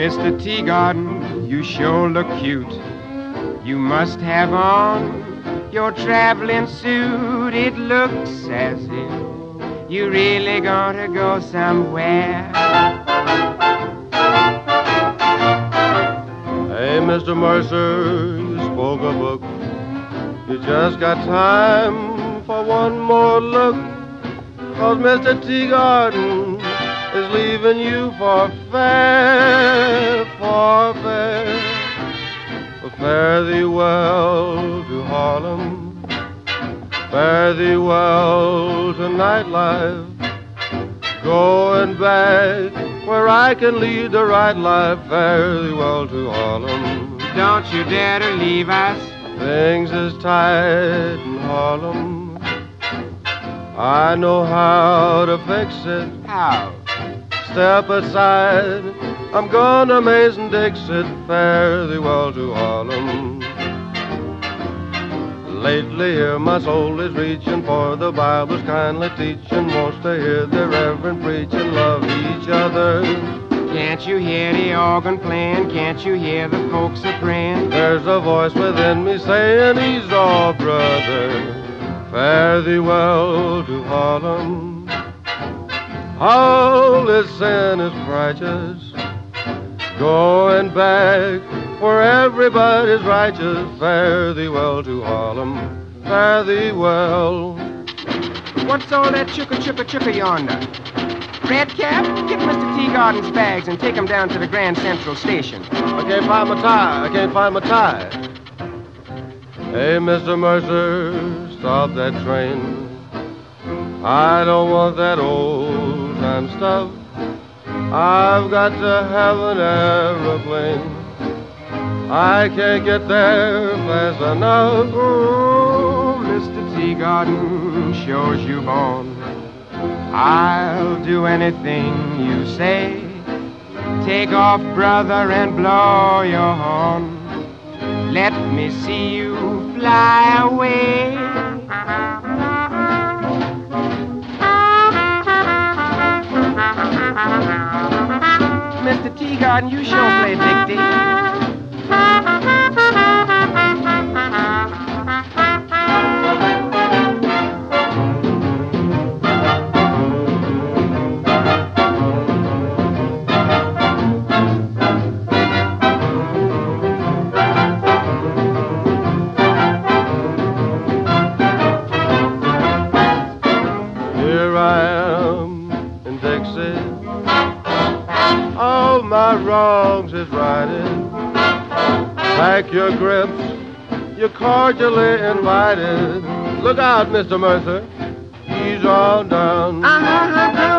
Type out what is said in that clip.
Mr. Teagarden, you sure look cute. You must have on your traveling suit. It looks as if you really gonna go somewhere. Hey, Mr. Mercer, you spoke a book. You just got time for one more look. 'Cause Mr. Teagarden is leaving you for fair, for fair. Fare thee well to Harlem, fare thee well to nightlife, going back where I can lead the right life. Fare thee well to Harlem. Don't you dare to leave us. Things is tight in Harlem. I know how to fix it. How? Step aside, I'm gonna Mason Dixit. Fare thee well to Harlem. Lately here my soul is reaching for the Bible's kindly teaching. Wants to hear the reverend preaching, love each other. Can't you hear the organ playing? Can't you hear the folks a praying? There's a voice within me saying, ease off, brother. Fare thee well to Harlem. All this sin is righteous, going back where everybody's righteous. Fare thee well to Harlem, fare thee well. What's all that chugga yonder? Redcap, get Mr. Teagarden's bags and take him down to the Grand Central Station. I can't find my tie. Hey, Mr. Mercer, stop that train. I don't want that old-time stuff. I've got to have an aeroplane. I can't get there fast enough. Oh, Mr. Teagarden, shows you born. I'll do anything you say. Take off, brother, and blow your horn. Let me see you fly away. Mr. Teagarden, you sure play Big D. Here I am in Dixie. All my wrongs is righted. Pack your grips, you're cordially invited. Look out, Mr. Mercer, he's on down. Uh-huh,